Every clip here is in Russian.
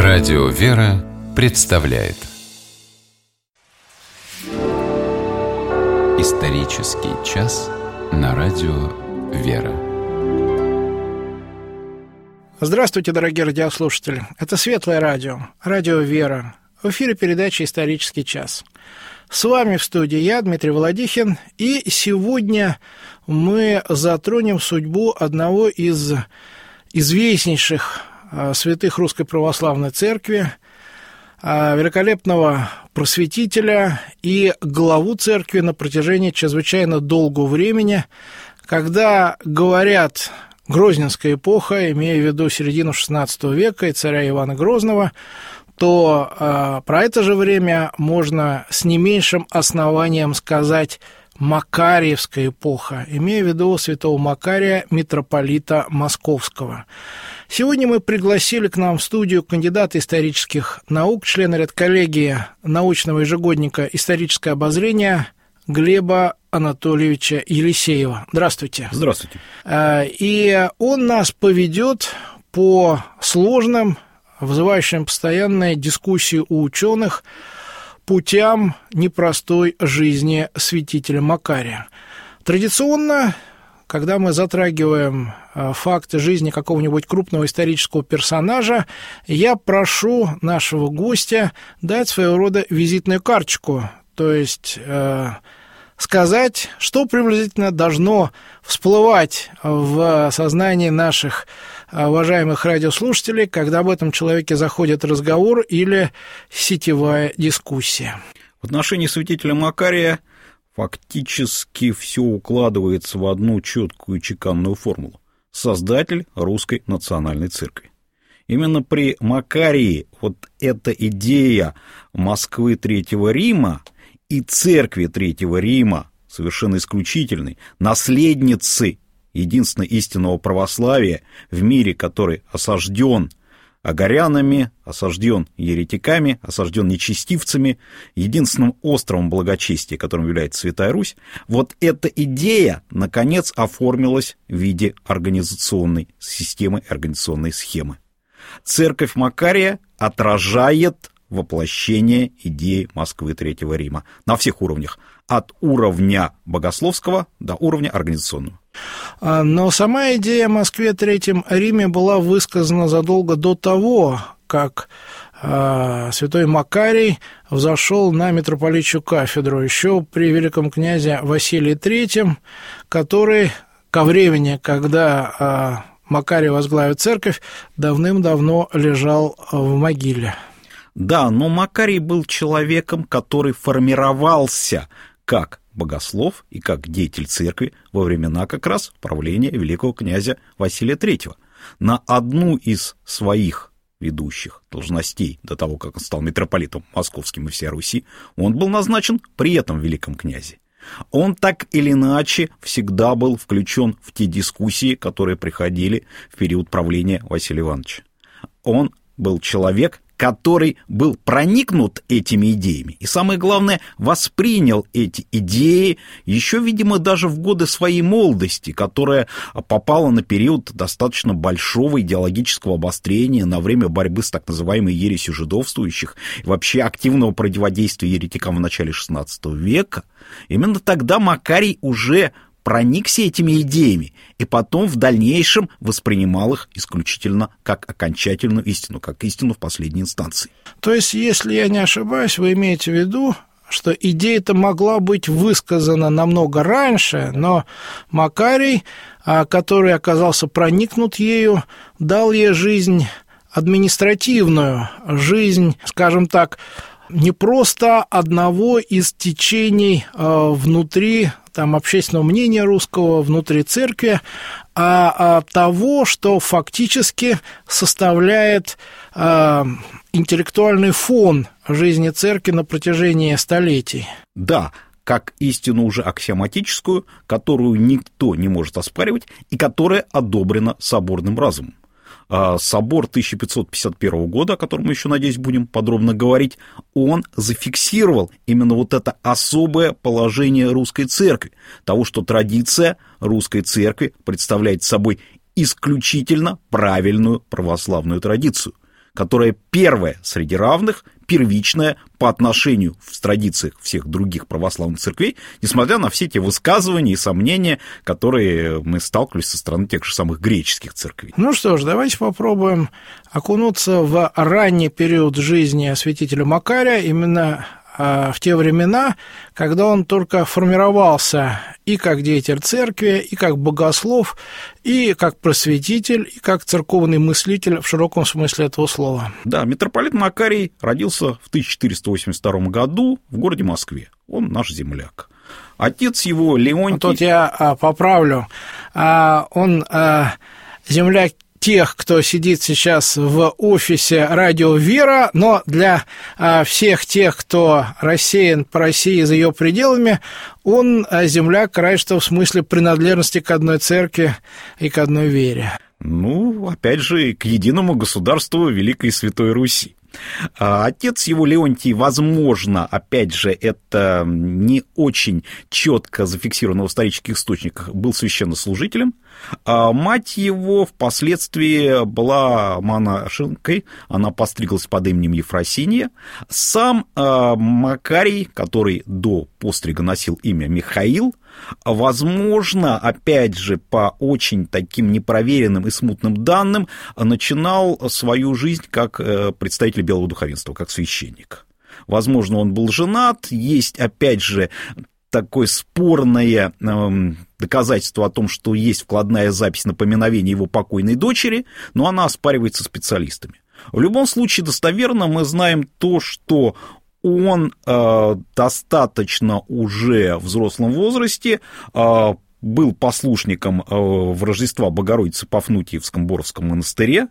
Радио «Вера» представляет исторический час на Радио «Вера». Здравствуйте, дорогие радиослушатели. Это Светлое радио, Радио «Вера». В эфире передача «Исторический час». С вами в студии я, Дмитрий Володихин, и сегодня мы затронем судьбу одного из известнейших святых Русской Православной Церкви, великолепного просветителя и главу церкви на протяжении чрезвычайно долгого времени. Когда говорят Грозненская эпоха, имея в виду середину XVI века и царя Ивана Грозного, то про это же время можно с не меньшим основанием сказать Макарьевская эпоха, имея в виду святого Макария, митрополита Московского. Сегодня мы пригласили к нам в студию кандидата исторических наук, члена редколлегии научного ежегодника «Историческое обозрение» Глеба Анатольевича Елисеева. Здравствуйте. Здравствуйте. И он нас поведет по сложным, вызывающим постоянные дискуссии у ученых путям непростой жизни святителя Макария. Традиционно, когда мы затрагиваем факты жизни какого-нибудь крупного исторического персонажа, я прошу нашего гостя дать своего рода визитную карточку, то есть сказать, что приблизительно должно всплывать в сознании наших уважаемых радиослушателей, когда об этом человеке заходит разговор или сетевая дискуссия. В отношении святителя Макария фактически все укладывается в одну четкую чеканную формулу. Создатель Русской Национальной Церкви. Именно при Макарии вот эта идея Москвы Третьего Рима и Церкви Третьего Рима, совершенно исключительной, наследницы единственного истинного православия в мире, который осажден агарянами, осажден еретиками, осажден нечестивцами, единственным островом благочестия, которым является Святая Русь, вот эта идея, наконец, оформилась в виде организационной системы, организационной схемы. Церковь Макария отражает воплощение идеи Москвы Третьего Рима на всех уровнях, от уровня богословского до уровня организационного. Но сама идея о Москве Третьем Риме была высказана задолго до того, как святой Макарий взошел на митрополичью кафедру, еще при великом князе Василии III, который ко времени, когда Макарий возглавил церковь, давным-давно лежал в могиле. Да, но Макарий был человеком, который формировался как богослов и как деятель церкви во времена как раз правления великого князя Василия III. На одну из своих ведущих должностей до того, как он стал митрополитом московским и всей Руси, он был назначен при этом великом князе. Он так или иначе всегда был включен в те дискуссии, которые приходили в период правления Василия Ивановича. Он был человек, который был проникнут этими идеями и, самое главное, воспринял эти идеи еще, видимо, даже в годы своей молодости, которая попала на период достаточно большого идеологического обострения на время борьбы с так называемой ересью жидовствующих и вообще активного противодействия еретикам в начале XVI века. Именно тогда Макарий уже проникся этими идеями и потом в дальнейшем воспринимал их исключительно как окончательную истину, как истину в последней инстанции. То есть, если я не ошибаюсь, вы имеете в виду, что идея-то могла быть высказана намного раньше, но Макарий, который оказался проникнут ею, дал ей жизнь административную, жизнь, скажем так, не просто одного из течений внутри общественного мнения русского, внутри церкви, а того, что фактически составляет интеллектуальный фон жизни церкви на протяжении столетий. Да, как истину уже аксиоматическую, которую никто не может оспаривать и которая одобрена соборным разумом. Собор 1551 года, о котором мы еще, надеюсь, будем подробно говорить, он зафиксировал именно вот это особое положение русской церкви, того, что традиция русской церкви представляет собой исключительно правильную православную традицию. которая первая среди равных, первичная по отношению в традициях всех других православных церквей, несмотря на все те высказывания и сомнения, которые мы сталкивались со стороны тех же самых греческих церквей. Ну что ж, давайте попробуем окунуться в ранний период жизни святителя Макария, именно в те времена, когда он только формировался и как деятель церкви, и как богослов, и как просветитель, и как церковный мыслитель в широком смысле этого слова. Да, митрополит Макарий родился в 1482 году в городе Москве. Он наш земляк. Отец его Леонтий... Тут я поправлю. Он земляк тех, кто сидит сейчас в офисе «Радио Вера», но для всех тех, кто рассеян по России за ее пределами, он земляк, раньше в смысле принадлежности к одной церкви и к одной вере. Ну, опять же, к единому государству Великой и Святой Руси. Отец его Леонтий, возможно, опять же, это не очень четко зафиксировано в исторических источниках, был священнослужителем. Мать его впоследствии была монашенкой, она постриглась под именем Ефросинья. Сам Макарий, который до пострига носил имя Михаил, возможно, опять же, по очень таким непроверенным и смутным данным, начинал свою жизнь как представитель белого духовенства, как священник. Возможно, он был женат, есть, опять же, такое спорное доказательство о том, что есть вкладная запись на поминовение его покойной дочери, но она оспаривается специалистами. В любом случае, достоверно мы знаем то, что он достаточно уже в взрослом возрасте был послушником в Рождества Богородицы в Пафнутиевском Боровском монастыре,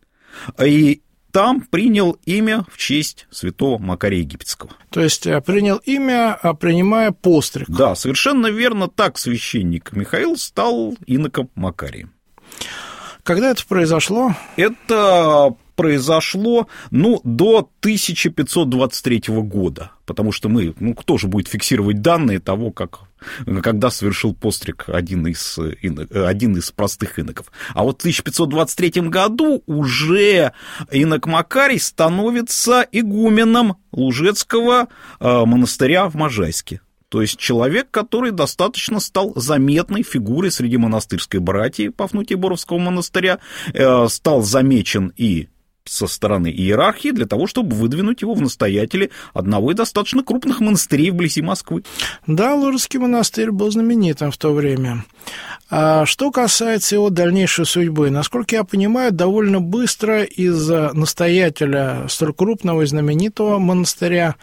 и там принял имя в честь святого Макария Египетского. То есть принял имя, принимая постриг. Да, совершенно верно, так священник Михаил стал иноком Макарием. Когда это произошло? Это произошло, до 1523 года, потому что кто же будет фиксировать данные того, когда совершил постриг один из простых иноков. А вот в 1523 году уже инок Макарий становится игуменом Лужецкого монастыря в Можайске. То есть человек, который достаточно стал заметной фигурой среди монастырской братьи Пафнутия-Боровского монастыря, стал замечен и со стороны иерархии для того, чтобы выдвинуть его в настоятели одного из достаточно крупных монастырей вблизи Москвы. Да, Лужецкий монастырь был знаменитым в то время. А что касается его дальнейшей судьбы, насколько я понимаю, довольно быстро из настоятеля столь крупного и знаменитого монастыря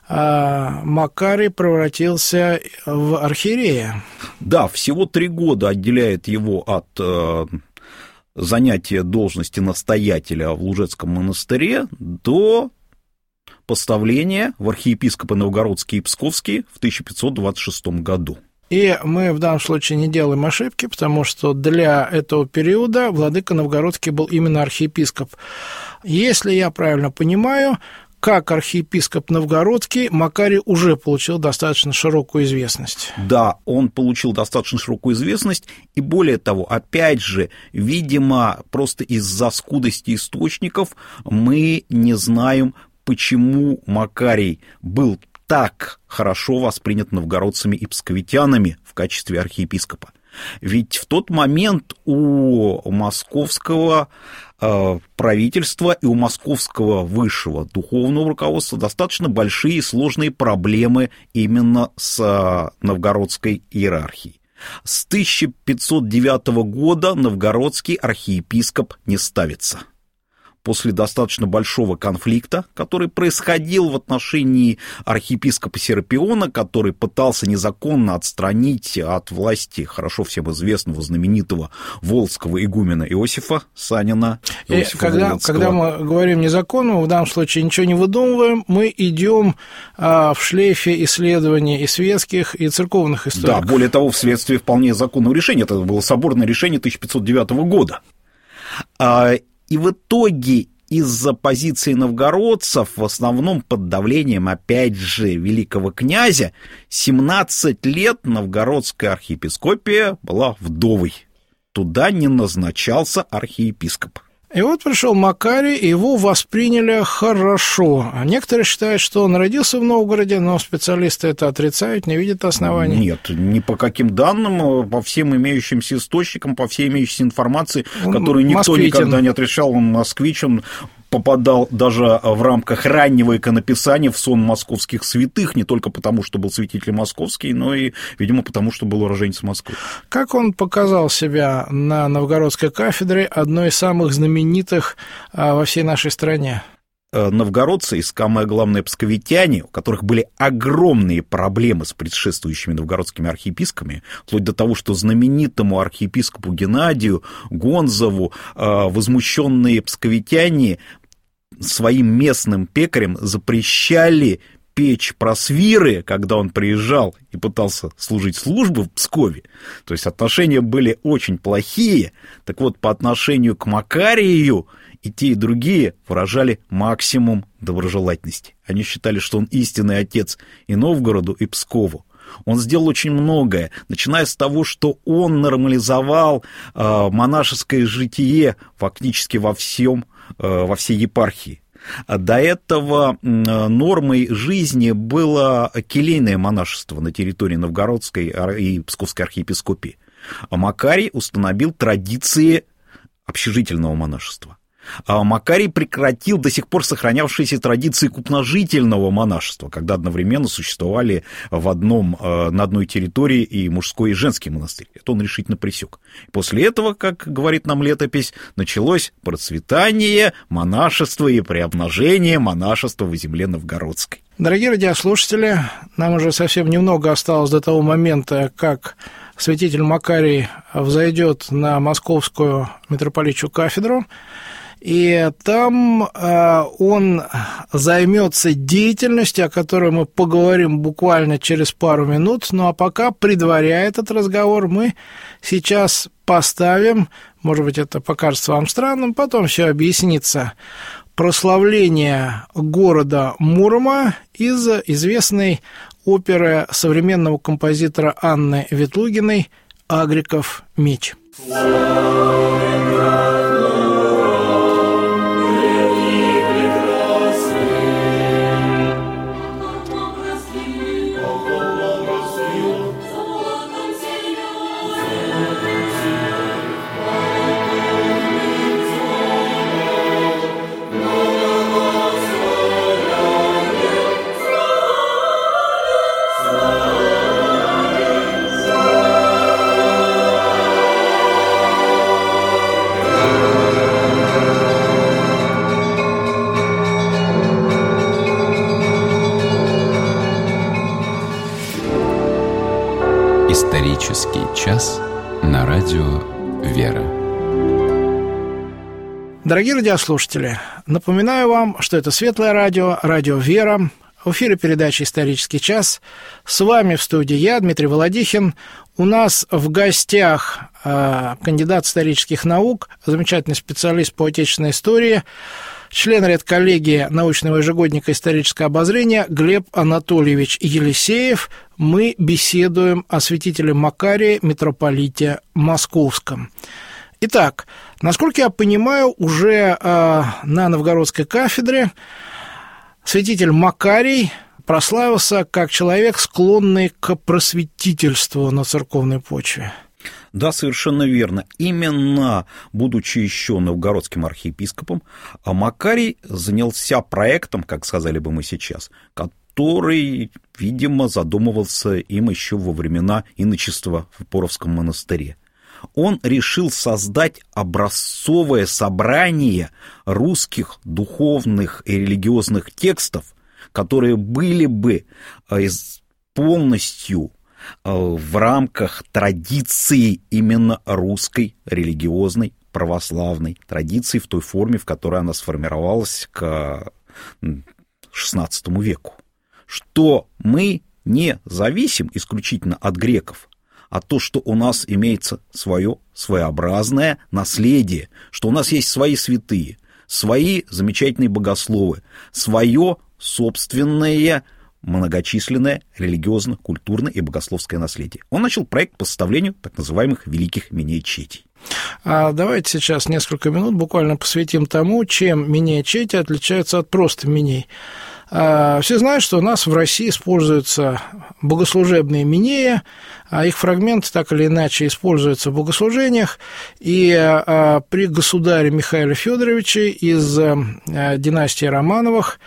Макарий превратился в архиерея. Да, всего 3 года отделяет его от занятия должности настоятеля в Лужецком монастыре до поставления в архиепископы Новгородские и Псковские в 1526 году. И мы в данном случае не делаем ошибки, потому что для этого периода владыка Новгородский был именно архиепископ. Если я правильно понимаю, как архиепископ Новгородский, Макарий уже получил достаточно широкую известность. Да, он получил достаточно широкую известность, и более того, опять же, видимо, просто из-за скудости источников мы не знаем, почему Макарий был так хорошо воспринят новгородцами и псковитянами в качестве архиепископа. Ведь в тот момент у московского правительства и у московского высшего духовного руководства достаточно большие и сложные проблемы именно с новгородской иерархией. С 1509 года новгородский архиепископ не ставится. После достаточно большого конфликта, который происходил в отношении архиепископа Серапиона, который пытался незаконно отстранить от власти хорошо всем известного знаменитого волжского игумена Иосифа Санина. Когда мы говорим незаконно, в данном случае ничего не выдумываем, мы идем в шлейфе исследований и светских, и церковных историков. Да, более того, вследствие вполне законного решения, это было соборное решение 1509 года. И в итоге из-за позиции новгородцев, в основном под давлением, опять же, великого князя, 17 лет новгородская архиепископия была вдовой. Туда не назначался архиепископ. И вот пришел Макарий, и его восприняли хорошо. А некоторые считают, что он родился в Новгороде, но специалисты это отрицают, не видят оснований. Нет, ни по каким данным, по всем имеющимся источникам, по всей имеющейся информации, которую никто никогда не отрицал, он москвич, он попадал даже в рамках раннего иконописания в сон московских святых, не только потому, что был святитель московский, но и, видимо, потому, что был уроженец Москвы. Как он показал себя на Новгородской кафедре, одной из самых знаменитых во всей нашей стране? Новгородцы и, самое главное, псковитяне, у которых были огромные проблемы с предшествующими новгородскими архиепископами, вплоть до того, что знаменитому архиепископу Геннадию Гонзову возмущенные псковитяне своим местным пекарям запрещали печь просвиры, когда он приезжал и пытался служить службу в Пскове. То есть отношения были очень плохие. Так вот, по отношению к Макарию и те, и другие выражали максимум доброжелательности. Они считали, что он истинный отец и Новгороду, и Пскову. Он сделал очень многое, начиная с того, что он нормализовал монашеское житие фактически во всей епархии. До этого нормой жизни было келейное монашество на территории Новгородской и Псковской архиепископии. А Макарий установил традиции общежительного монашества. А Макарий прекратил до сих пор сохранявшиеся традиции купножительного монашества, когда одновременно существовали на одной территории и мужской, и женский монастырь. Это он решительно пресек. После этого, как говорит нам летопись, началось процветание монашества и преобнажение монашества в земле новгородской. Дорогие радиослушатели, нам уже совсем немного осталось до того момента, как святитель Макарий взойдет на московскую митрополитчью кафедру, и там он займется деятельностью, о которой мы поговорим буквально через пару минут. Ну а пока, предваряя этот разговор, мы сейчас поставим, может быть, это покажется вам странным, потом все объяснится, прославление города Мурома из известной оперы современного композитора Анны Ветлугиной «Агриков меч». Исторический час на радио «Вера». Дорогие радиослушатели, напоминаю вам, что это Светлое радио, радио «Вера». В эфире передача «Исторический час». С вами в студии я, Дмитрий Володихин. У нас в гостях кандидат исторических наук, замечательный специалист по отечественной истории, член редколлегии научного ежегодника «Историческое обозрение» Глеб Анатольевич Елисеев. Мы беседуем о святителе Макарии, митрополите Московском. Итак, насколько я понимаю, уже на Новгородской кафедре святитель Макарий прославился как человек, склонный к просветительству на церковной почве. Да, совершенно верно. Именно будучи еще новгородским архиепископом, Макарий занялся проектом, как сказали бы мы сейчас, который, видимо, задумывался им еще во времена иночества в Поровском монастыре. Он решил создать образцовое собрание русских духовных и религиозных текстов, которые были бы полностью в рамках традиции именно русской религиозной православной традиции в той форме, в которой она сформировалась к XVI веку. Что мы не зависим исключительно от греков, а то, что у нас имеется свое своеобразное наследие, что у нас есть свои святые, свои замечательные богословы, свое собственное многочисленное религиозно-культурное и богословское наследие. Он начал проект по составлению так называемых великих мечетей. Давайте сейчас несколько минут буквально посвятим тому, чем Минея Чети отличаются от просто Миней. Все знают, что у нас в России используются богослужебные Минеи, их фрагменты так или иначе используются в богослужениях, и при государе Михаиле Федоровиче из династии Романовых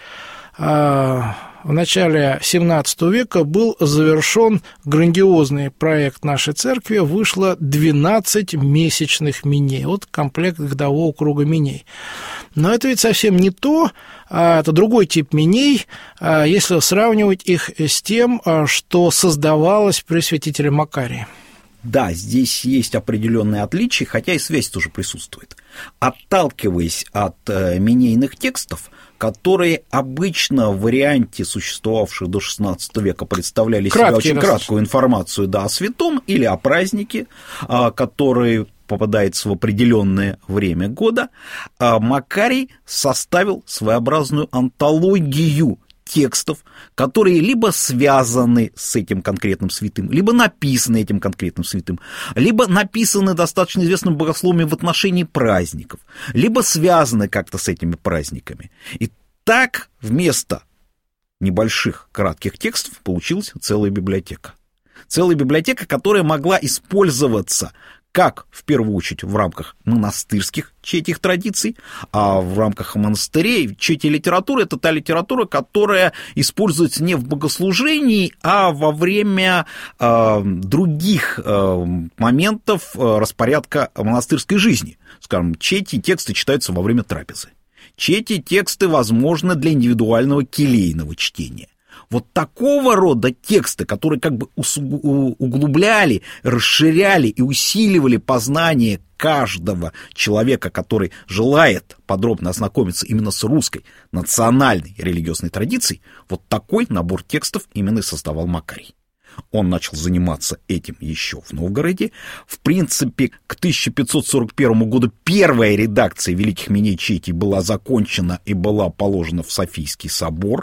в начале XVII века был завершен грандиозный проект нашей церкви, вышло 12 месячных Миней, вот комплект годового круга Миней. Но это ведь совсем не то, это другой тип Миней, если сравнивать их с тем, что создавалось при святителе Макарии. Да, здесь есть определенные отличия, хотя и связь тоже присутствует. Отталкиваясь от минейных текстов, которые обычно в варианте, существовавших до XVI века, представляли себя очень краткую информацию, да, о святом или о празднике, который попадается в определенное время года, Макарий составил своеобразную антологию текстов, которые либо связаны с этим конкретным святым, либо написаны этим конкретным святым, либо написаны достаточно известными богословами в отношении праздников, либо связаны как-то с этими праздниками. И так вместо небольших кратких текстов получилась целая библиотека. Целая библиотека, которая могла использоваться как, в первую очередь, в рамках монастырских четих традиций, а в рамках монастырей чети литература — это та литература, которая используется не в богослужении, а во время других моментов распорядка монастырской жизни. Скажем, чети тексты читаются во время трапезы. Чети тексты возможны для индивидуального келейного чтения. Вот такого рода тексты, которые как бы углубляли, расширяли и усиливали познание каждого человека, который желает подробно ознакомиться именно с русской национальной религиозной традицией, вот такой набор текстов именно и создавал Макарий. Он начал заниматься этим еще в Новгороде. В принципе, к 1541 году первая редакция Великих Миней Чети была закончена и была положена в Софийский собор,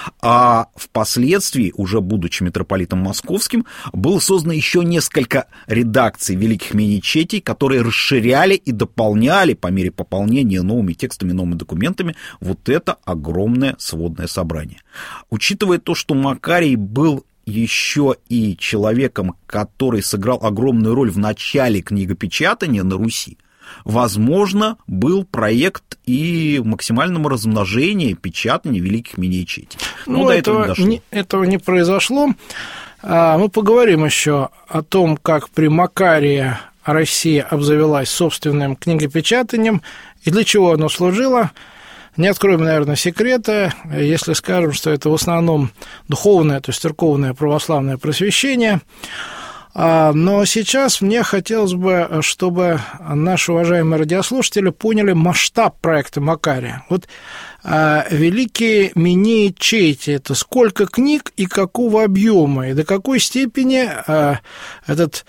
а впоследствии, уже будучи митрополитом московским, было создано еще несколько редакций Великих Миней Чети, которые расширяли и дополняли по мере пополнения новыми текстами, новыми документами вот это огромное сводное собрание. Учитывая то, что Макарий был еще и человеком, который сыграл огромную роль в начале книгопечатания на Руси, возможно, был проект и максимального размножения, печатания Великих Миней Чети. Но до этого не произошло. Мы поговорим еще о том, как при Макарии Россия обзавелась собственным книгопечатанием и для чего оно служило. Не откроем, наверное, секрета, если скажем, что это в основном духовное, то есть церковное православное просвещение. Но сейчас мне хотелось бы, чтобы наши уважаемые радиослушатели поняли масштаб проекта Макария. Вот Великие Минеи Чети — это сколько книг и какого объема, и до какой степени этот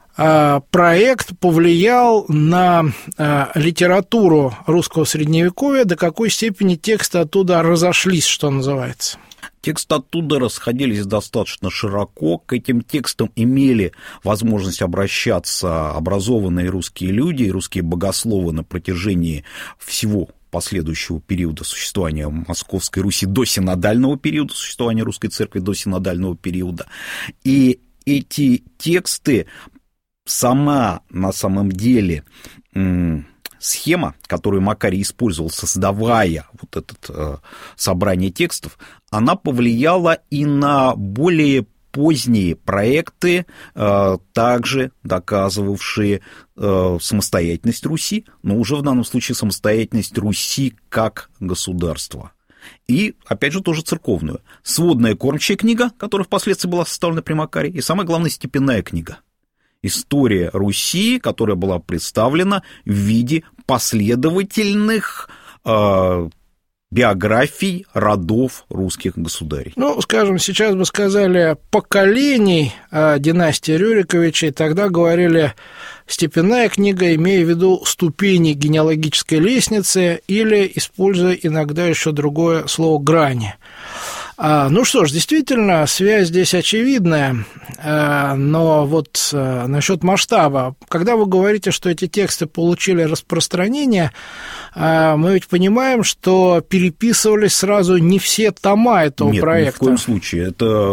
проект повлиял на литературу русского средневековья, до какой степени тексты оттуда разошлись, что называется. Тексты оттуда расходились достаточно широко, к этим текстам имели возможность обращаться образованные русские люди и русские богословы на протяжении всего последующего периода существования Московской Руси, до синодального периода существования Русской Церкви, до синодального периода. И эти тексты, сама на самом деле схема, которую Макарий использовал, создавая вот это собрание текстов, она повлияла и на более поздние проекты, также доказывавшие самостоятельность Руси, но уже в данном случае самостоятельность Руси как государства. И, опять же, тоже церковную. Сводная кормчая книга, которая впоследствии была составлена при Макарии, и, самое главное, степенная книга. История Руси, которая была представлена в виде последовательных биографий родов русских государей. Ну, скажем, сейчас бы сказали поколений династии Рюриковичей, тогда говорили степенная книга, имея в виду ступени генеалогической лестницы или, используя иногда еще другое слово, грани. Ну что ж, действительно, связь здесь очевидная, но вот насчет масштаба. Когда вы говорите, что эти тексты получили распространение, мы ведь понимаем, что переписывались сразу не все тома этого проекта. Нет, ни в коем случае.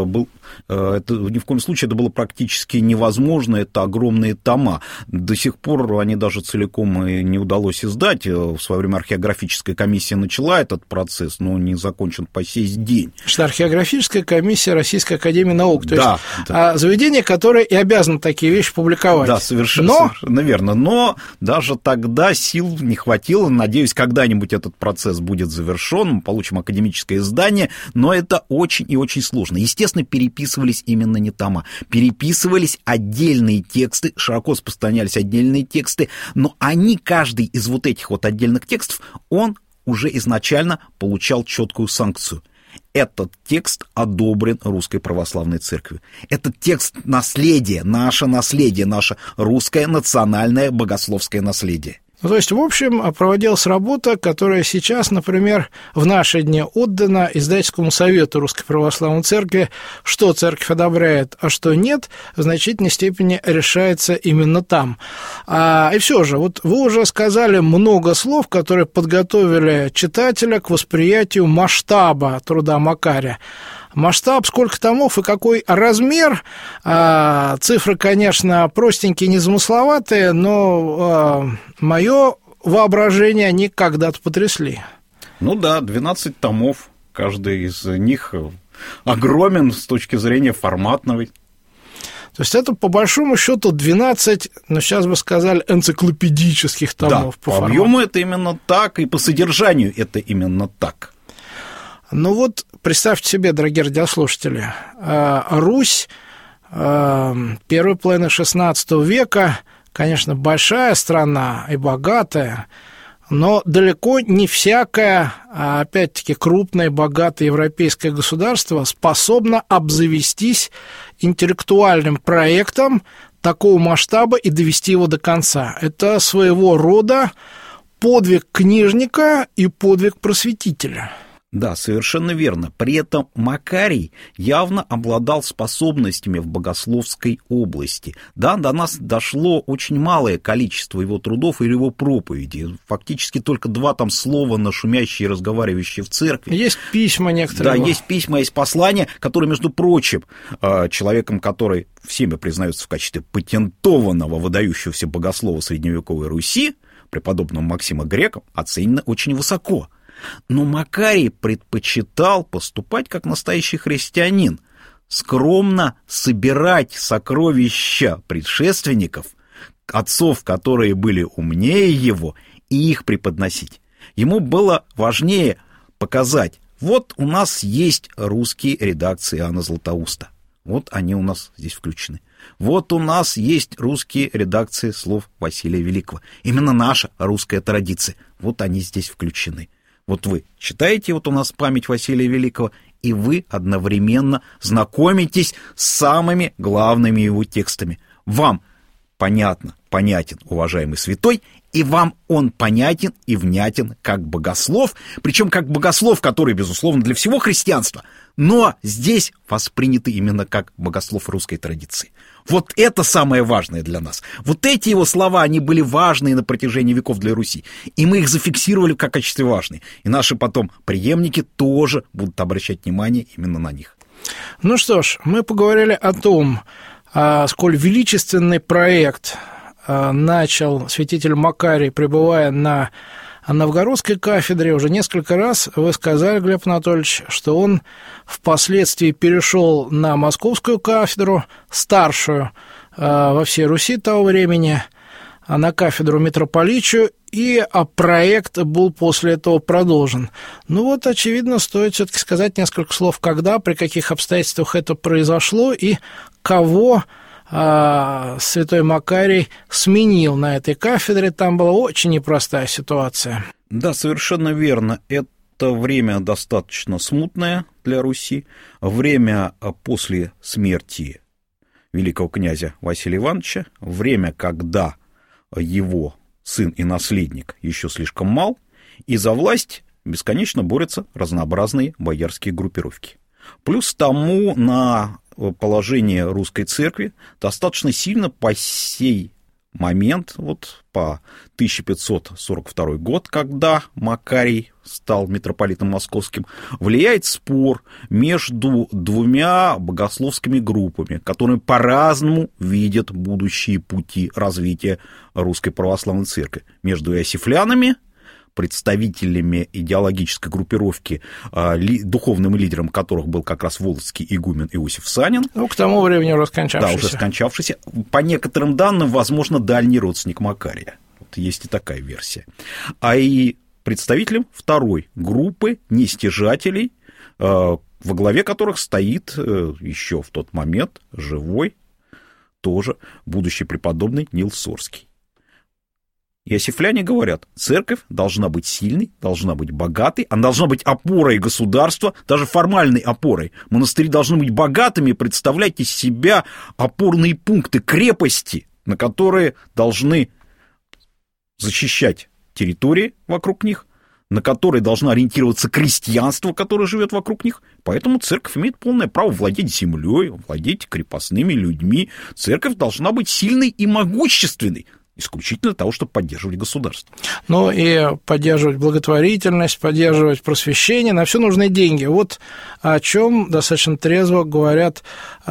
Это было практически невозможно, это огромные тома. До сих пор они даже целиком и не удалось издать. В свое время археографическая комиссия начала этот процесс, но не закончен по сей день. Что археографическая комиссия Российской академии наук, то есть заведение, которое и обязано такие вещи публиковать. Да, совершенно верно. Но даже тогда сил не хватило. Надеюсь, когда-нибудь этот процесс будет завершен, мы получим академическое издание, но это очень и очень сложно. Естественно, переписывались именно не тома. Переписывались отдельные тексты, широко распространялись отдельные тексты, но каждый из вот этих вот отдельных текстов, он уже изначально получал четкую санкцию. Этот текст одобрен Русской Православной Церковью. Этот текст наследие, наше русское национальное богословское наследие. То есть, в общем, проводилась работа, которая сейчас, например, в наши дни отдана Издательскому совету Русской Православной Церкви. Что церковь одобряет, а что нет, в значительной степени решается именно там. И все же, вот вы уже сказали много слов, которые подготовили читателя к восприятию масштаба труда Макария. Масштаб, сколько томов и какой размер. Цифры, конечно, простенькие, незамысловатые, но мое воображение они когда-то потрясли. 12 томов. Каждый из них огромен с точки зрения форматной. То есть это, по большому счету, 12, сейчас бы сказали, энциклопедических томов. Да, по объему это именно так, и по содержанию это именно так. Представьте себе, дорогие радиослушатели, Русь первой половины XVI века, конечно, большая страна и богатая, но далеко не всякое, опять-таки, крупное, богатое европейское государство способно обзавестись интеллектуальным проектом такого масштаба и довести его до конца. Это своего рода подвиг книжника и подвиг просветителя. Да, совершенно верно. При этом Макарий явно обладал способностями в богословской области. Да, до нас дошло очень малое количество его трудов или его проповедей. Фактически только 2 там слова на шумящие и разговаривающие в церкви. Есть письма некоторые. Да, есть письма, есть послания, которые, между прочим, человеком, который всеми признается в качестве патентованного, выдающегося богослова средневековой Руси, преподобного Максима Грека, оценено очень высоко. Но Макарий предпочитал поступать как настоящий христианин, скромно собирать сокровища предшественников, отцов, которые были умнее его, и их преподносить. Ему было важнее показать: вот у нас есть русские редакции Иоанна Златоуста, вот они у нас здесь включены. Вот у нас есть русские редакции слов Василия Великого. Именно наша русская традиция, вот они здесь включены. Вот вы читаете вот у нас память Василия Великого, и вы одновременно знакомитесь с самыми главными его текстами. Вам понятен уважаемый святой, и вам он понятен и внятен как богослов, причем как богослов, который, безусловно, для всего христианства, но здесь воспринятый именно как богослов русской традиции. Вот это самое важное для нас. Вот эти его слова, они были важны на протяжении веков для Руси, и мы их зафиксировали как качестве важные. И наши потом преемники тоже будут обращать внимание именно на них. Ну что ж, мы поговорили о том, сколь величественный проект начал святитель Макарий, пребывая на Новгородской кафедре. Уже несколько раз вы сказали, Глеб Анатольевич, что он впоследствии перешел на Московскую кафедру, старшую во всей Руси того времени, на кафедру митрополичию, и проект был после этого продолжен. Очевидно, стоит все-таки сказать несколько слов, когда, при каких обстоятельствах это произошло и кого святой Макарий сменил на этой кафедре. Там была очень непростая ситуация. Да, совершенно верно. Это время достаточно смутное для Руси. Время после смерти великого князя Василия Ивановича. Время, когда его сын и наследник еще слишком мал, и за власть бесконечно борются разнообразные боярские группировки. Плюс тому на положение русской церкви достаточно сильно по сей момент, вот по 1542 год, когда Макарий стал митрополитом московским, влияет спор между двумя богословскими группами, которые по-разному видят будущие пути развития русской православной церкви. Между иосифлянами, представителями идеологической группировки, духовным лидером которых был как раз волжский игумен Иосиф Санин. К тому времени уже скончавшийся. Да, уже скончавшийся. По некоторым данным, возможно, дальний родственник Макария. Вот есть и такая версия. А и представителем второй группы нестяжателей, во главе которых стоит еще в тот момент живой тоже будущий преподобный Нил Сорский. Иосифляне говорят, церковь должна быть сильной, должна быть богатой, она должна быть опорой государства, даже формальной опорой. Монастыри должны быть богатыми, представлять из себя опорные пункты, крепости, на которые должны защищать территории вокруг них, на которые должно ориентироваться крестьянство, которое живет вокруг них. Поэтому церковь имеет полное право владеть землей, владеть крепостными людьми. Церковь должна быть сильной и могущественной, исключительно для того, чтобы поддерживать государство. Ну и поддерживать благотворительность, поддерживать просвещение, на все нужны деньги. Вот о чем достаточно трезво говорят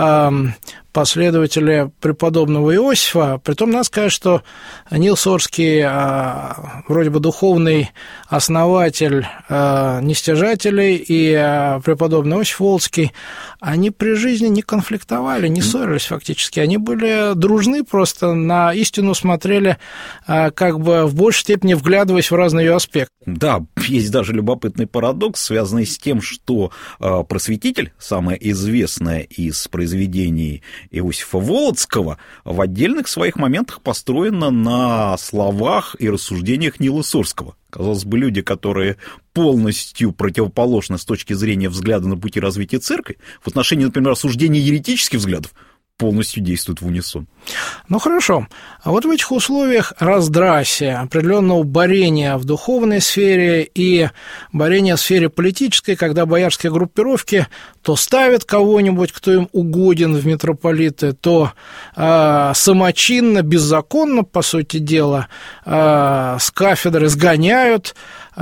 последователи преподобного Иосифа. Притом надо сказать, что Нил Сорский, вроде бы духовный основатель нестяжателей, и преподобный Иосиф Волжский, они при жизни не конфликтовали, не ссорились фактически. Они были дружны, просто на истину смотрели как бы в большей степени вглядываясь в разные ее аспекты. Да, есть даже любопытный парадокс, связанный с тем, что «Просветитель», самое известное из произведений Иосифа Волоцкого, в отдельных своих моментах построено на словах и рассуждениях Нила Сорского. Казалось бы, люди, которые полностью противоположны с точки зрения взгляда на пути развития церкви, в отношении, например, осуждения еретических взглядов, полностью действуют в унисон. Ну, хорошо. А вот в этих условиях раздрасия, определенного борения в духовной сфере и борения в сфере политической, когда боярские группировки то ставят кого-нибудь, кто им угоден в митрополиты, то самочинно, беззаконно, по сути дела, с кафедры сгоняют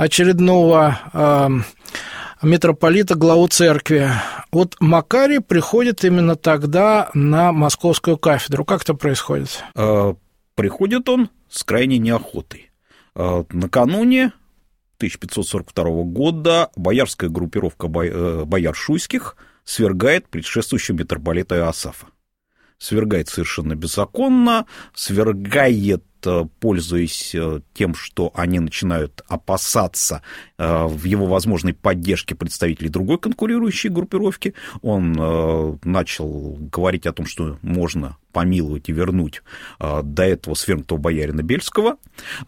очередного митрополита, главу церкви. Вот Макарий приходит именно тогда на московскую кафедру. Как это происходит? Приходит он с крайней неохотой. Накануне 1542 года боярская группировка бояр шуйских свергает предшествующего митрополита Иосафа. Свергает совершенно беззаконно, свергает, пользуясь тем, что они начинают опасаться в его возможной поддержке представителей другой конкурирующей группировки. Он начал говорить о том, что можно помиловать и вернуть до этого свергнутого боярина Бельского.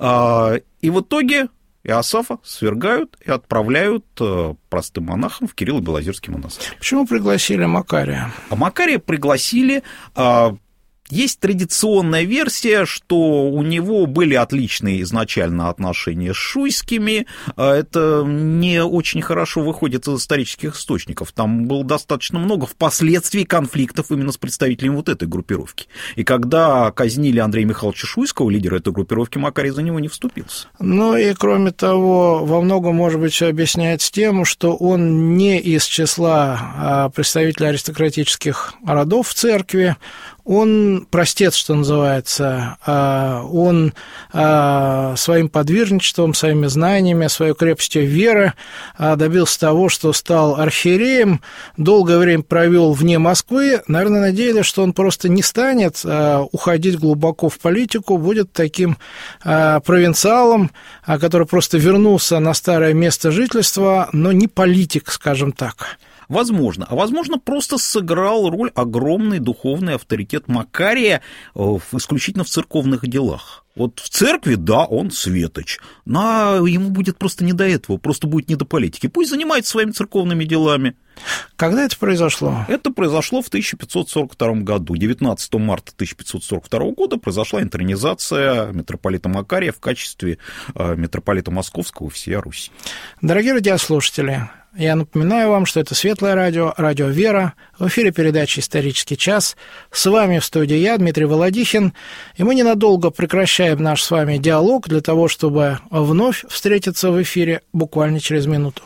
И в итоге Иосафа свергают и отправляют простым монахам в Кирилло-Белозерский монастырь. Почему пригласили Макария? А Макария пригласили... Есть традиционная версия, что у него были отличные изначально отношения с шуйскими. Это не очень хорошо выходит из исторических источников. Там было достаточно много впоследствии конфликтов именно с представителями вот этой группировки. И когда казнили Андрея Михайловича Шуйского, лидера этой группировки, Макарий за него не вступился. Ну и кроме того, во многом, может быть, все объясняется тем, что он не из числа представителей аристократических родов в церкви. Он простец, что называется, он своим подвижничеством, своими знаниями, своей крепостью веры добился того, что стал архиереем, долгое время провел вне Москвы, наверное, надеялись, что он просто не станет уходить глубоко в политику, будет таким провинциалом, который просто вернулся на старое место жительства, но не политик, скажем так. Возможно. А возможно, просто сыграл роль огромный духовный авторитет Макария исключительно в церковных делах. Вот в церкви, да, он светоч, но ему будет просто не до этого, просто будет не до политики. Пусть занимается своими церковными делами. Когда это произошло? Это произошло в 1542 году. 19 марта 1542 года произошла интронизация митрополита Макария в качестве митрополита Московского и всея Руси. Дорогие радиослушатели, Я напоминаю вам, что это Светлое радио, радио «Вера». В эфире передача «Исторический час». С вами в студии я, Дмитрий Володихин. И мы ненадолго прекращаем наш с вами диалог для того, чтобы вновь встретиться в эфире буквально через минуту.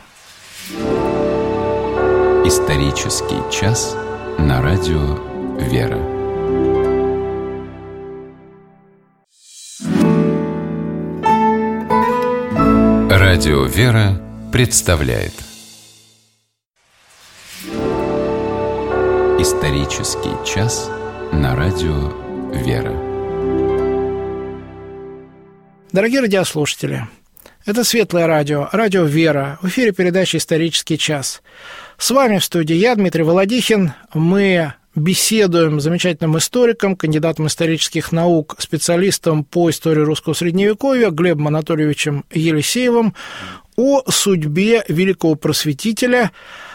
«Исторический час» на радио «Вера». Радио «Вера» представляет «Исторический час» на радио «Вера». Дорогие радиослушатели, это Светлое радио, радио «Вера». В эфире передача «Исторический час». С вами в студии я, Дмитрий Володихин. Мы беседуем с замечательным историком, кандидатом исторических наук, специалистом по истории русского средневековья Глебом Анатольевичем Елисеевым о судьбе великого просветителя,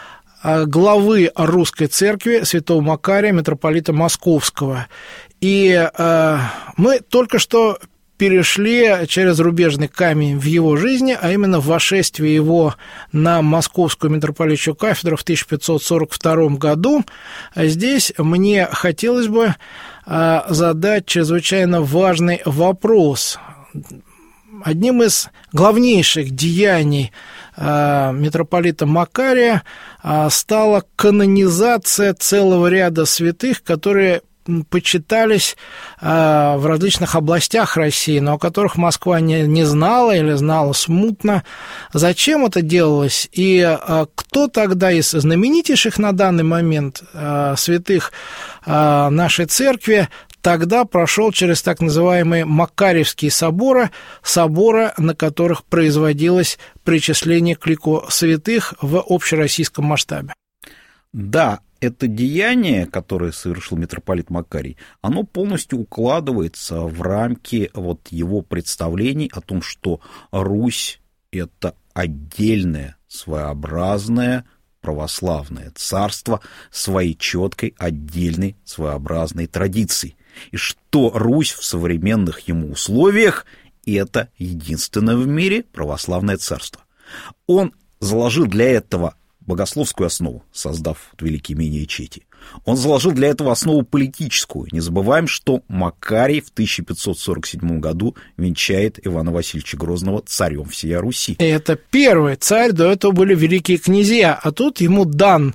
главы русской церкви святого Макария, митрополита Московского. И мы только что перешли через рубежный камень в его жизни, а именно вошествие его на Московскую митрополитчью кафедру в 1542 году. Здесь мне хотелось бы задать чрезвычайно важный вопрос. Одним из главнейших деяний митрополита Макария стала канонизация целого ряда святых, которые почитались в различных областях России, но о которых Москва не знала или знала смутно. Зачем это делалось? И кто тогда из знаменитейших на данный момент святых нашей церкви тогда прошел через так называемые Макарьевские соборы, на которых производилось причисление к лику святых в общероссийском масштабе? Да, это деяние, которое совершил митрополит Макарий, оно полностью укладывается в рамки вот его представлений о том, что Русь – это отдельное, своеобразное православное царство своей четкой, отдельной, своеобразной традицией. И что Русь в современных ему условиях – это единственное в мире православное царство. Он заложил для этого богословскую основу, создав великие имения и чети. Он заложил для этого основу политическую. Не забываем, что Макарий в 1547 году венчает Ивана Васильевича Грозного царем всея Руси. И это первый царь, до этого были великие князья, а тут ему дан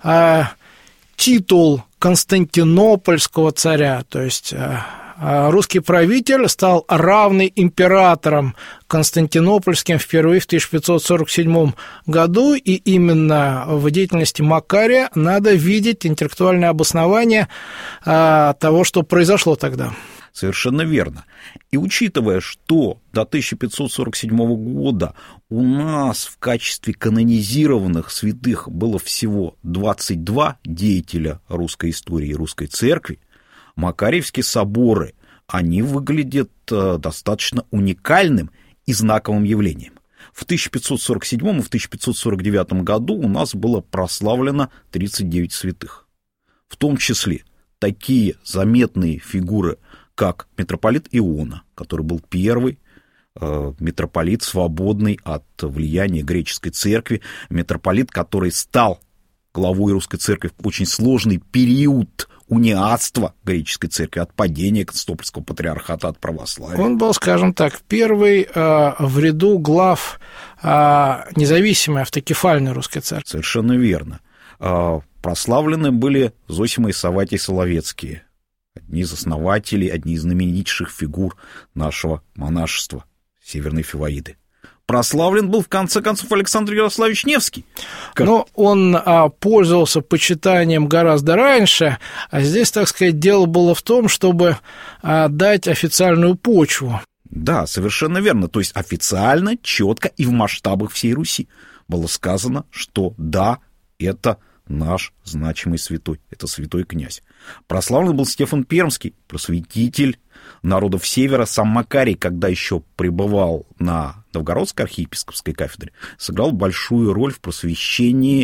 титул Константинопольского царя, то есть русский правитель стал равный императором Константинопольским впервые в 1547 году, и именно в деятельности Макария надо видеть интеллектуальное обоснование того, что произошло тогда. Совершенно верно. И учитывая, что до 1547 года у нас в качестве канонизированных святых было всего 22 деятеля русской истории и русской церкви, Макарьевские соборы, они выглядят достаточно уникальным и знаковым явлением. В 1547 и в 1549 году у нас было прославлено 39 святых. В том числе такие заметные фигуры, как митрополит Иона, который был первый митрополит, свободный от влияния греческой церкви, митрополит, который стал главой русской церкви в очень сложный период униатства греческой церкви, от падения Константинопольского патриархата от православия. Он был, скажем так, первый в ряду глав независимой автокефальной русской церкви. Совершенно верно. Прославлены были Зосима и Савватий Соловецкие, одни из основателей, одни из знаменитейших фигур нашего монашества, Северной Фиваиды. Прославлен был, в конце концов, Александр Ярославич Невский. Но он пользовался почитанием гораздо раньше, а здесь, так сказать, дело было в том, чтобы дать официальную почву. Да, совершенно верно. То есть официально, четко и в масштабах всей Руси было сказано, что да, это наш значимый святой, это святой князь. Прославлен был Стефан Пермский, просветитель народов Севера. Сам Макарий, когда еще пребывал на Новгородской архиепископской кафедре, сыграл большую роль в просвещении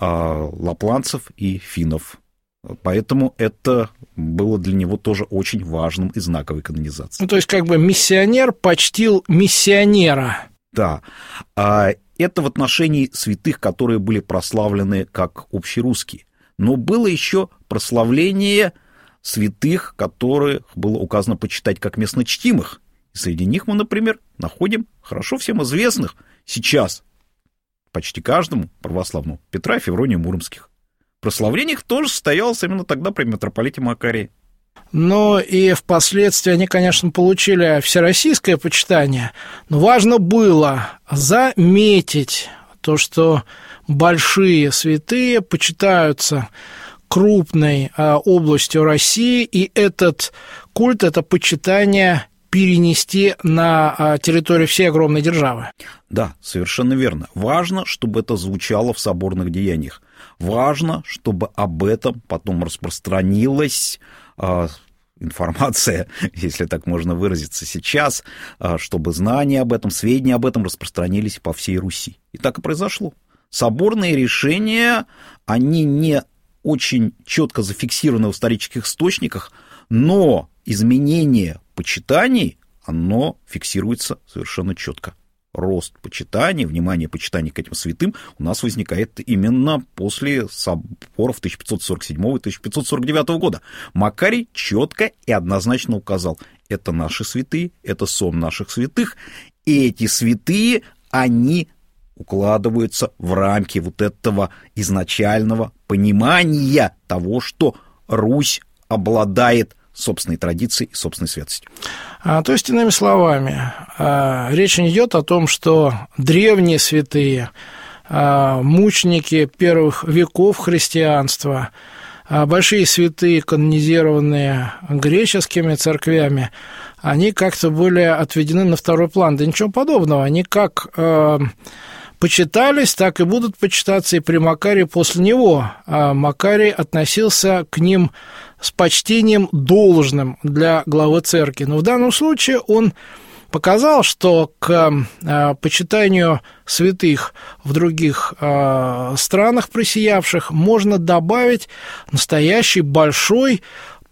лапландцев и финнов. Поэтому это было для него тоже очень важным и знаковой канонизацией. Ну, то есть, как бы миссионер почтил миссионера. Да. Это в отношении святых, которые были прославлены как общерусские. Но было еще прославление святых, которых было указано почитать как местночтимых. И среди них мы, например, находим хорошо всем известных сейчас почти каждому православному Петра и Феврония Муромских. Прославление их тоже состоялось именно тогда при митрополите Макарии. Но и впоследствии они, конечно, получили всероссийское почитание, но важно было заметить то, что большие святые почитаются крупной областью России, и этот культ, это почитание перенести на территорию всей огромной державы. Да, совершенно верно. Важно, чтобы это звучало в соборных деяниях. Важно, чтобы об этом потом распространилась информация, если так можно выразиться сейчас, чтобы знания об этом, сведения об этом распространились по всей Руси. И так и произошло. Соборные решения, они не очень четко зафиксированы в исторических источниках, но изменение почитаний, оно фиксируется совершенно четко. Рост почитания, внимание почитания к этим святым у нас возникает именно после соборов 1547 и 1549 года. Макарий четко и однозначно указал: это наши святые, это сон наших святых, и эти святые, они укладываются в рамки вот этого изначального понимания того, что Русь обладает собственной традицией и собственной святостью. То есть, иными словами, речь не идет о том, что древние святые, мученики первых веков христианства, большие святые, канонизированные греческими церквями, они как-то были отведены на второй план. Да ничего подобного. Они как почитались, так и будут почитаться и при Макарии после него. Макарий относился к ним с почтением должным для главы церкви. Но в данном случае он показал, что к почитанию святых в других странах просиявших можно добавить настоящий большой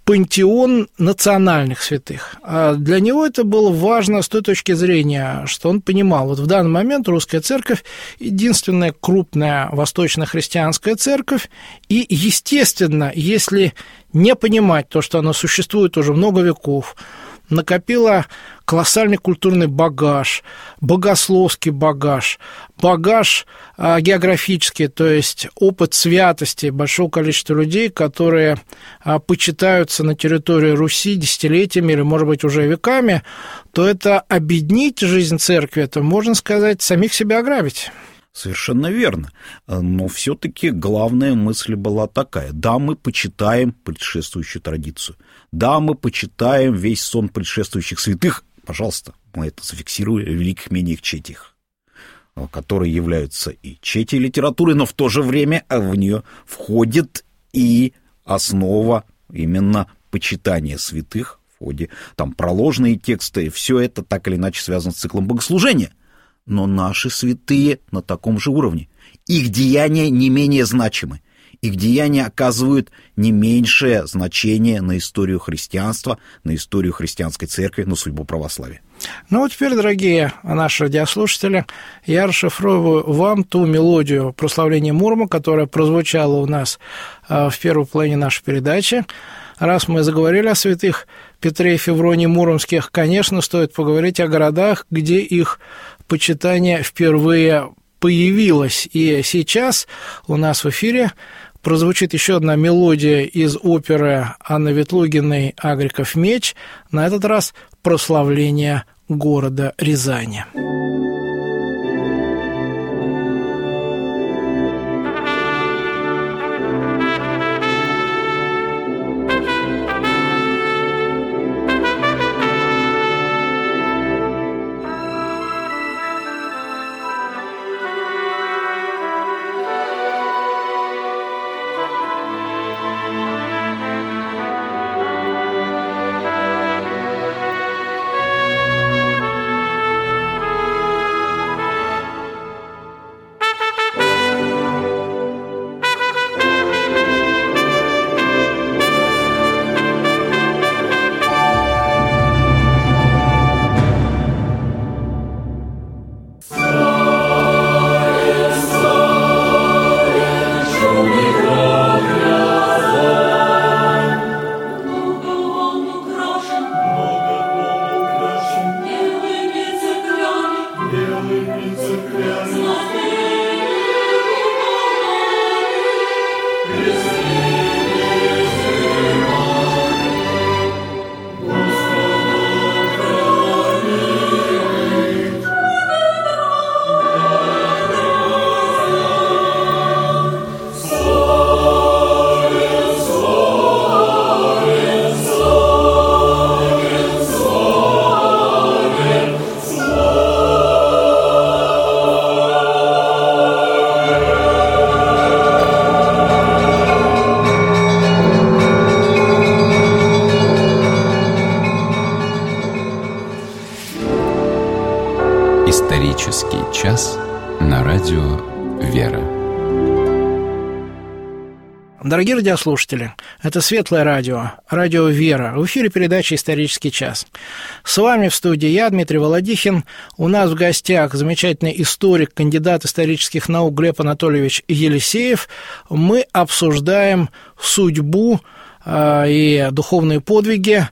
пантеон национальных святых. Для него это было важно с той точки зрения, что он понимал, вот в данный момент русская церковь – единственная крупная восточно-христианская церковь, и, естественно, если не понимать то, что она существует уже много веков, накопила колоссальный культурный багаж, богословский багаж, багаж географический, то есть опыт святости большого количества людей, которые почитаются на территории Руси десятилетиями или, может быть, уже веками, то это обеднить жизнь церкви, это, можно сказать, самих себя ограбить. Совершенно верно. Но все-таки главная мысль была такая: да, мы почитаем предшествующую традицию, да, мы почитаем весь сон предшествующих святых, пожалуйста, мы это зафиксируем в великих имениях четих, которые являются и четей литературы, но в то же время в нее входит и основа именно почитания святых в ходе там проложные тексты, все это так или иначе связано с циклом богослужения. Но наши святые на таком же уровне. Их деяния не менее значимы. Их деяния оказывают не меньшее значение на историю христианства, на историю христианской церкви, на судьбу православия. Ну вот теперь, дорогие наши радиослушатели, я расшифровываю вам ту мелодию прославления Мурома, которая прозвучала у нас в первой половине нашей передачи. Раз мы заговорили о святых Петре и Февронии Муромских, конечно, стоит поговорить о городах, где их почитание впервые появилось. И сейчас у нас в эфире прозвучит еще одна мелодия из оперы Анны Ветлугиной «Агриков меч», на этот раз прославление города Рязани. на радио «Вера». Дорогие радиослушатели, это Светлое радио, радио «Вера». В эфире передача «Исторический час». С вами в студии я, Дмитрий Володихин. У нас в гостях замечательный историк, кандидат исторических наук Глеб Анатольевич Елисеев. Мы обсуждаем судьбу и духовные подвиги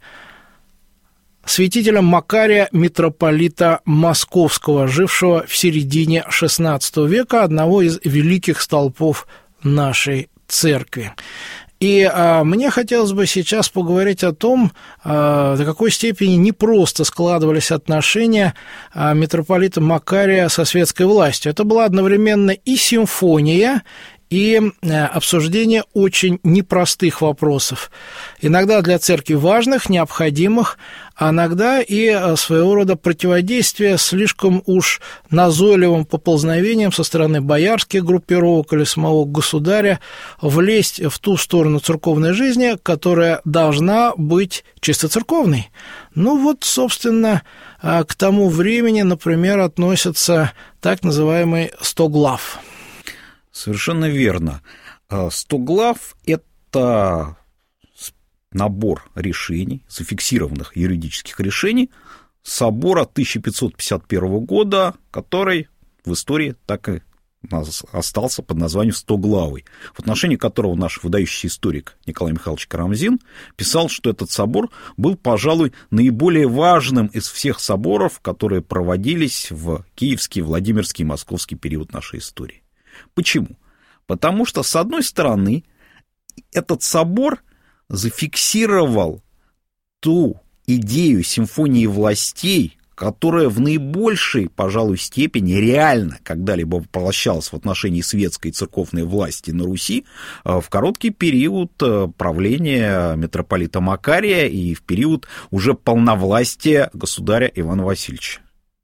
святителя Макария, митрополита Московского, жившего в середине XVI века, одного из великих столпов нашей церкви. И мне хотелось бы сейчас поговорить о том, до какой степени непросто складывались отношения митрополита Макария со светской властью. Это была одновременно и симфония, и обсуждение очень непростых вопросов. Иногда для церкви важных, необходимых, а иногда и своего рода противодействие слишком уж назойливым поползновением со стороны боярских группировок или самого государя влезть в ту сторону церковной жизни, которая должна быть чисто церковной. Ну вот, собственно, к тому времени, например, относятся так называемый «стоглав». Совершенно верно. 100 глав – это набор решений, зафиксированных юридических решений собора 1551 года, который в истории так и остался под названием «Стоглавый», в отношении которого наш выдающийся историк Николай Михайлович Карамзин писал, что этот собор был, пожалуй, наиболее важным из всех соборов, которые проводились в киевский, Владимирский и московский период нашей истории. Почему? Потому что, с одной стороны, этот собор зафиксировал ту идею симфонии властей, которая в наибольшей, пожалуй, степени реально когда-либо воплощалась в отношении светской и церковной власти на Руси в короткий период правления митрополита Макария и в период уже полновластия государя Ивана Васильевича.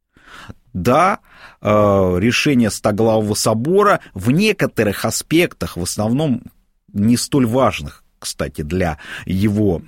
Да, решение Стоглавого собора в некоторых аспектах, в основном не столь важных, кстати, для его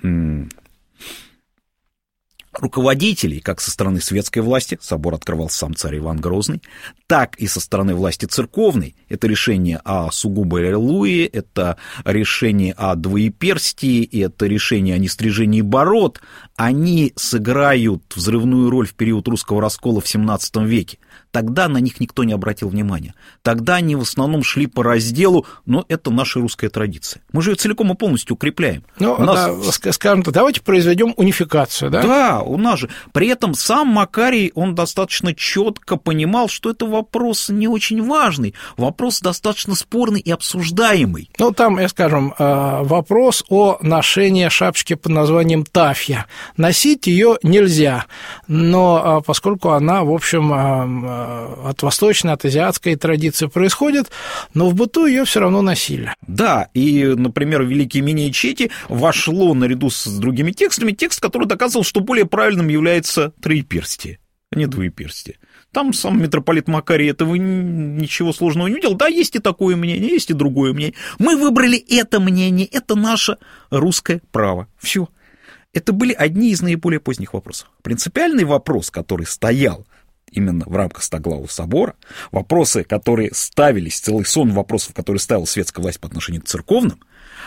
руководителей, как со стороны светской власти, собор открывал сам царь Иван Грозный, так и со стороны власти церковной. Это решение о сугубой аллилуйе, это решение о двоеперстии, это решение о нестрижении бород. Они сыграют взрывную роль в период русского раскола в XVII веке. Тогда на них никто не обратил внимания. Тогда они в основном шли по разделу, но это наша русская традиция. Мы же ее целиком и полностью укрепляем. Ну, скажем так, давайте произведем унификацию, да? Да, у нас же. При этом сам Макарий, он достаточно четко понимал, что это вопрос не очень важный, вопрос достаточно спорный и обсуждаемый. Ну, там, скажем, вопрос о ношении шапочки под названием тафья. Носить ее нельзя, но поскольку она, в общем, от восточной, от азиатской традиции происходит, но в быту ее все равно носили. Да, и, например, в Великие имения Чети вошло наряду с другими текстами текст, который доказывал, что более правильным является троеперстие, а не двоеперстие. Там сам митрополит Макарий этого ничего сложного не увидел. Да, есть и такое мнение, есть и другое мнение. Мы выбрали это мнение, это наше русское право. Все. Это были одни из наиболее поздних вопросов. Принципиальный вопрос, который стоял именно в рамках Стоглавого собора, вопросы, которые ставились, целый сон вопросов, которые ставила светская власть по отношению к церковным,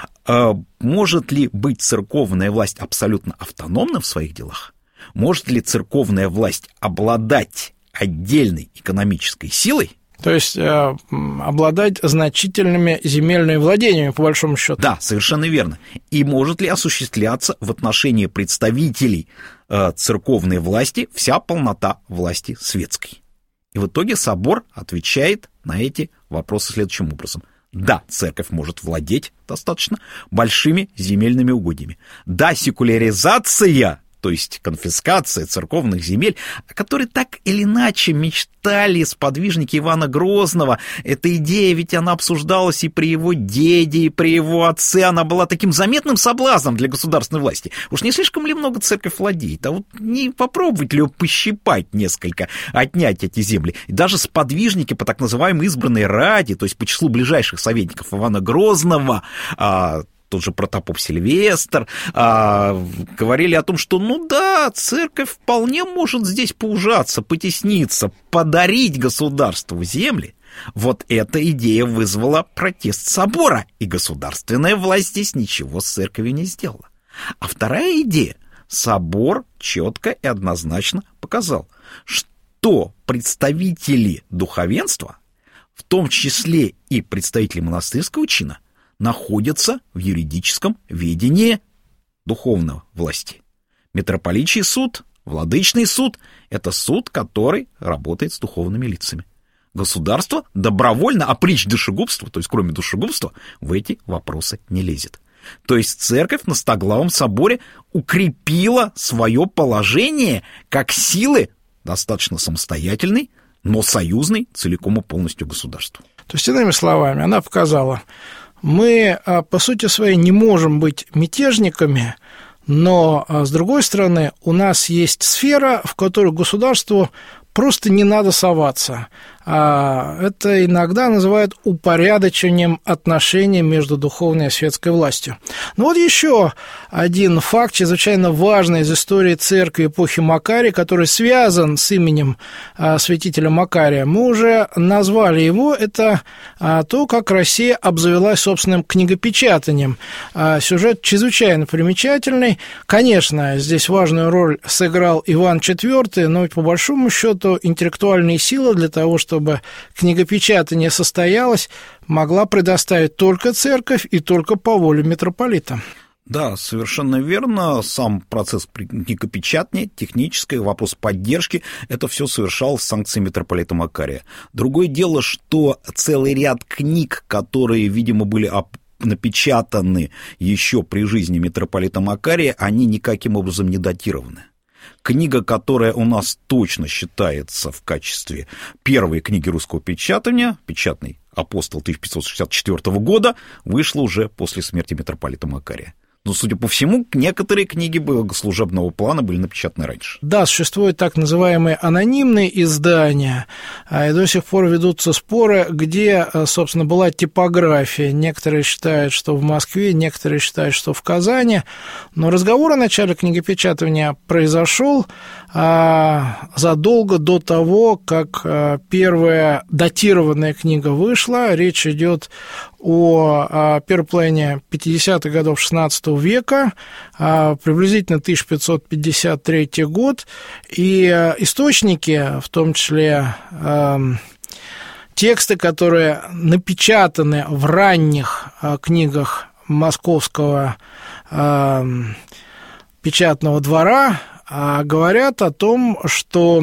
может ли быть церковная власть абсолютно автономна в своих делах? Может ли церковная власть обладать отдельной экономической силой? То есть обладать значительными земельными владениями, по большому счету. Да, совершенно верно. И может ли осуществляться в отношении представителей церковной власти вся полнота власти светской? И в итоге собор отвечает на эти вопросы следующим образом. Да, церковь может владеть достаточно большими земельными угодьями. Да, секуляризация, то есть конфискация церковных земель, о которой так или иначе мечтали сподвижники Ивана Грозного. Эта идея, ведь она обсуждалась и при его деде, и при его отце. Она была таким заметным соблазном для государственной власти. Уж не слишком ли много церковь владеет? А вот не попробовать ли ее пощипать несколько, отнять эти земли? И даже сподвижники по так называемой избранной раде, то есть по числу ближайших советников Ивана Грозного, тот же протопоп Сильвестр, говорили о том, что, церковь вполне может здесь поужаться, потесниться, подарить государству земли. Вот эта идея вызвала протест собора, и государственная власть здесь ничего с церковью не сделала. А вторая идея. Собор четко и однозначно показал, что представители духовенства, в том числе и представители монастырского чина, находятся в юридическом ведении духовной власти. Митрополичий суд, владычный суд – это суд, который работает с духовными лицами. Государство добровольно, а притч душегубства, то есть кроме душегубства, в эти вопросы не лезет. То есть церковь на Стоглавом соборе укрепила свое положение как силы достаточно самостоятельной, но союзной целиком и полностью государству. То есть, иными словами, она показала, мы, по сути своей, не можем быть мятежниками, но, с другой стороны, у нас есть сфера, в которую государству просто не надо соваться. Это иногда называют упорядочением отношений между духовной и светской властью. Ну вот еще один факт, чрезвычайно важный из истории церкви эпохи Макария, который связан с именем святителя Макария. Мы уже назвали его, это то, как Россия обзавелась собственным книгопечатанием. Сюжет чрезвычайно примечательный. Конечно, здесь важную роль сыграл Иван IV, но ведь по большому счету интеллектуальные силы для того, чтобы книгопечатание состоялось, могла предоставить только церковь и только по воле митрополита. Да, совершенно верно. Сам процесс книгопечатания, технический вопрос поддержки, это все совершалось с санкцией митрополита Макария. Другое дело, что целый ряд книг, которые, видимо, были напечатаны еще при жизни митрополита Макария, они никаким образом не датированы. Книга, которая у нас точно считается в качестве первой книги русского печатания, печатный апостол 1564 года, вышла уже после смерти митрополита Макария. Но, судя по всему, некоторые книги богослужебного плана были напечатаны раньше. Да, существуют так называемые анонимные издания, и до сих пор ведутся споры, где, собственно, была типография. Некоторые считают, что в Москве, некоторые считают, что в Казани. Но разговор о начале книгопечатания произошел задолго до того, как первая датированная книга вышла. Речь идет о первой половине 50-х годов XVI века, приблизительно 1553 год, и источники, в том числе тексты, которые напечатаны в ранних книгах Московского печатного двора, говорят о том, что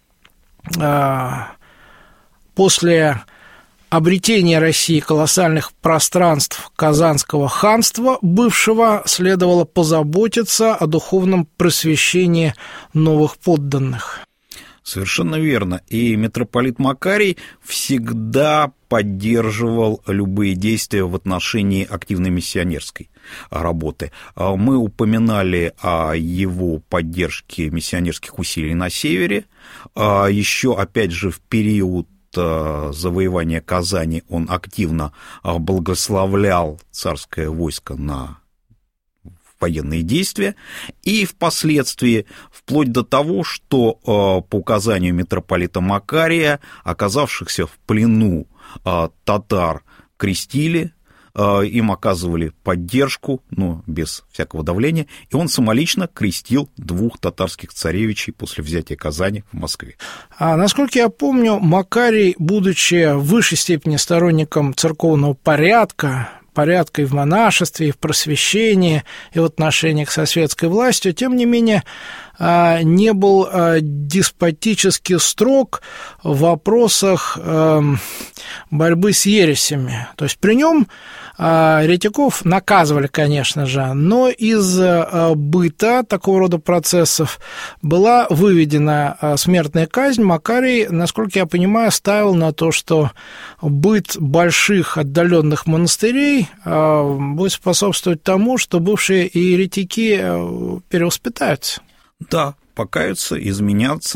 после обретения России колоссальных пространств Казанского ханства бывшего следовало позаботиться о духовном просвещении новых подданных. Совершенно верно. И митрополит Макарий всегда поддерживал любые действия в отношении активной миссионерской работы. Мы упоминали о его поддержке миссионерских усилий на севере. Еще, опять же, в период завоевания Казани он активно благословлял царское войско на военные действия, и впоследствии, вплоть до того, что по указанию митрополита Макария, оказавшихся в плену татар, крестили, им оказывали поддержку, но без всякого давления, и он самолично крестил 2 татарских царевичей после взятия Казани в Москве. Насколько я помню, Макарий, будучи в высшей степени сторонником церковного порядка и в монашестве, и в просвещении, и в отношениях со светской властью, тем не менее, не был деспотически строг в вопросах борьбы с ересями. То есть при нем еретиков наказывали, конечно же, но из быта такого рода процессов была выведена смертная казнь. Макарий, насколько я понимаю, ставил на то, что быт больших отдаленных монастырей будет способствовать тому, что бывшие еретики перевоспитаются. Да, покаются, изменятся,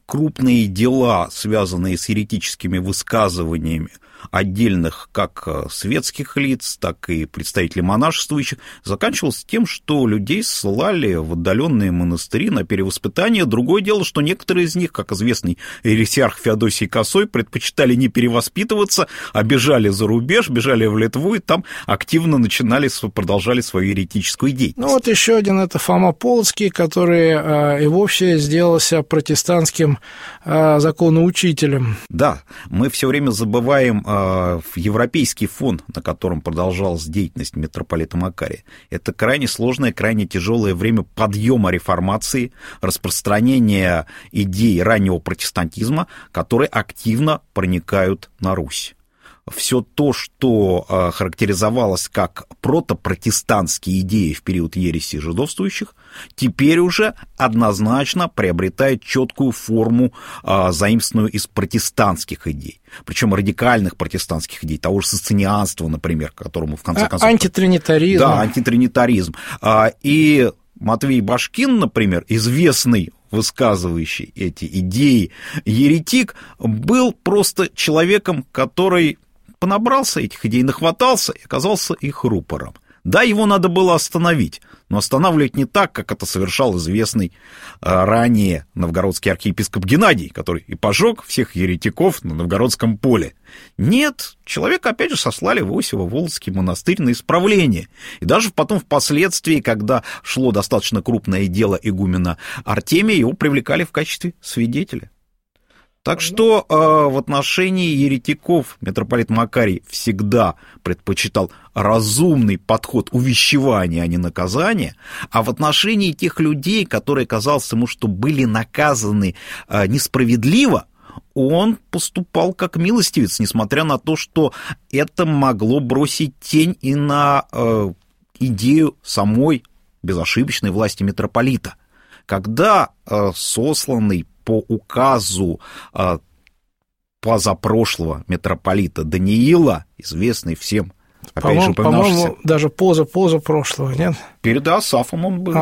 крупные дела, связанные с еретическими высказываниями отдельных как светских лиц, так и представителей монашествующих, заканчивалось тем, что людей ссылали в отдаленные монастыри на перевоспитание. Другое дело, что некоторые из них, как известный ересиарх Феодосий Косой, предпочитали не перевоспитываться, а бежали за рубеж, бежали в Литву, и там активно продолжали свою еретическую деятельность. Ну вот еще один — это Фома Полоцкий, который и вовсе сделался протестантским законоучителем. Да, мы все время забываем европейский фон, на котором продолжалась деятельность митрополита Макария. Это крайне сложное, крайне тяжелое время подъема реформации, распространения идей раннего протестантизма, которые активно проникают на Русь. Все то, что характеризовалось как протопротестантские идеи в период ереси жидовствующих, теперь уже однозначно приобретает четкую форму, заимствованную из протестантских идей. Причем радикальных протестантских идей, того же сосцинианства, например, к которому в конце концов... Антитринитаризм. Да, антитринитаризм. И Матвей Башкин, например, известный, высказывающий эти идеи еретик, был просто человеком, который понабрался этих идей, нахватался и оказался их рупором. Да, его надо было остановить, но останавливать не так, как это совершал известный ранее новгородский архиепископ Геннадий, который и пожег всех еретиков на Новгородском поле. Нет, человека опять же сослали в Иосифово-Володский монастырь на исправление. И даже потом впоследствии, когда шло достаточно крупное дело игумена Артемия, его привлекали в качестве свидетеля. Так что в отношении еретиков митрополит Макарий всегда предпочитал разумный подход увещевания, а не наказания, а в отношении тех людей, которые, казалось ему, что были наказаны несправедливо, он поступал как милостивец, несмотря на то, что это могло бросить тень и на идею самой безошибочной власти митрополита. Когда сосланный по указу позапрошлого митрополита Даниила, известный всем, опять же, по-моему, даже позапрошлого, нет? Перед Иосафом он был,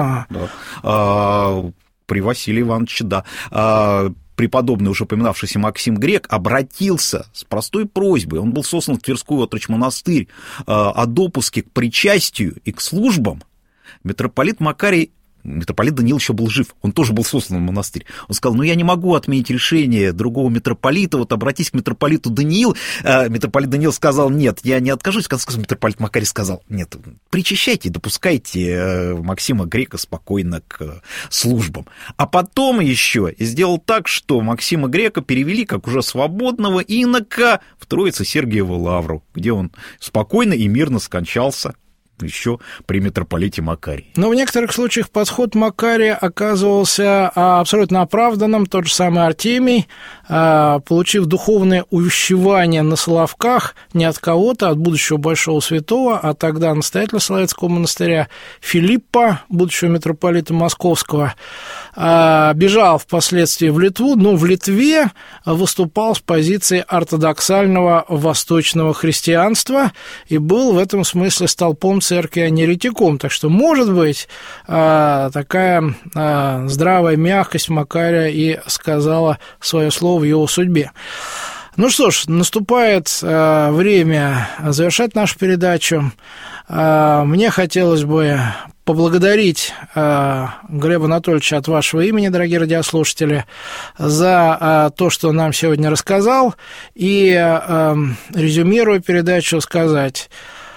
да. При Василии Ивановиче, да. Преподобный, уже упоминавшийся Максим Грек, обратился с простой просьбой, он был сослан в Тверской отрочь монастырь, о допуске к причастию и к службам. Митрополит Даниил еще был жив, он тоже был сослан в монастырь. Он сказал: я не могу отменить решение другого митрополита, вот обратись к митрополиту Даниил. Митрополит Даниил сказал: нет, я не откажусь. В конце концов, митрополит Макарий сказал: нет, причащайте, допускайте Максима Грека спокойно к службам. А потом еще сделал так, что Максима Грека перевели как уже свободного инока в Троице-Сергиеву лавру, где он спокойно и мирно скончался еще при митрополите Макарии. Но в некоторых случаях подход Макария оказывался абсолютно оправданным. Тот же самый Артемий, получив духовное увещевание на Соловках не от кого-то, а от будущего большого святого, а тогда настоятеля Соловецкого монастыря Филиппа, будущего митрополита Московского, бежал впоследствии в Литву, но в Литве выступал с позиции ортодоксального восточного христианства и был в этом смысле столпом церкви, а не еретиком. Так что, может быть, такая здравая мягкость Макария и сказала свое слово в его судьбе. Ну что ж, наступает время завершать нашу передачу. Мне хотелось бы поблагодарить Глеба Анатольевича от вашего имени, дорогие радиослушатели, за то, что нам сегодня рассказал. И, резюмируя передачу, сказать: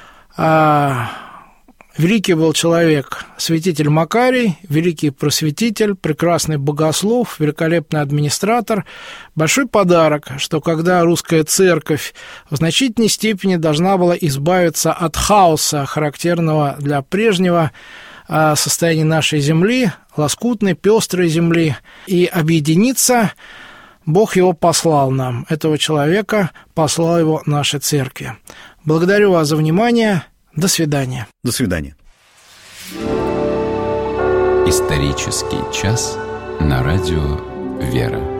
великий был человек, святитель Макарий, великий просветитель, прекрасный богослов, великолепный администратор. Большой подарок, что когда русская церковь в значительной степени должна была избавиться от хаоса, характерного для прежнего состояния нашей земли, лоскутной, пестрой земли, и объединиться, Бог его послал нам, этого человека, послал его нашей церкви. Благодарю вас за внимание. До свидания. До свидания. Исторический час на радио «Вера».